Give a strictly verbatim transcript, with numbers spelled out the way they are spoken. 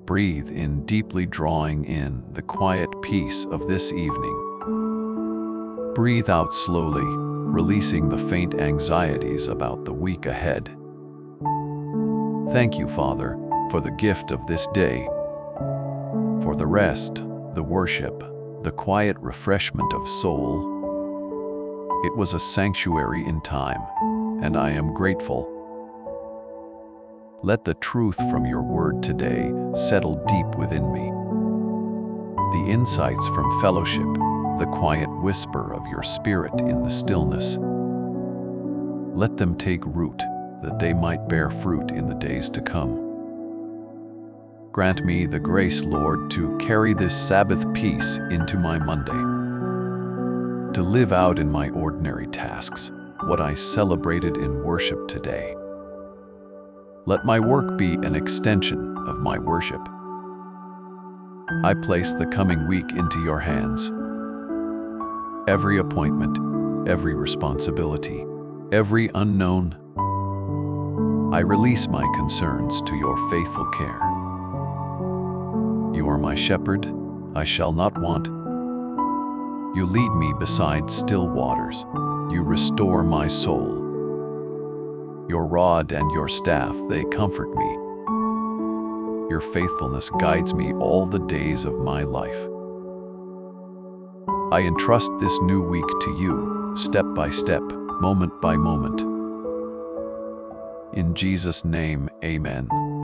Breathe in deeply, drawing in the quiet peace of this evening. Breathe out slowly, releasing the faint anxieties about the week ahead. Thank you, Father, for the gift of this day, for the rest, the worship, the quiet refreshment of soul. It was a sanctuary in time, and I am grateful. Let the truth from your word today settle deep within me. The insights from fellowship, the quiet whisper of your spirit in the stillness. Let them take root, that they might bear fruit in the days to come. Grant me the grace, Lord, to carry this Sabbath peace into my Monday, to live out in my ordinary tasks what I celebrated in worship today. Let my work be an extension of my worship. I place the coming week into your hands. Every appointment, every responsibility, every unknown. I release my concerns to your faithful care. You are my shepherd, I shall not want. You lead me beside still waters. You restore my soul. Your rod and your staff, they comfort me. Your faithfulness guides me all the days of my life. I entrust this new week to you, step by step, moment by moment. In Jesus' name, amen.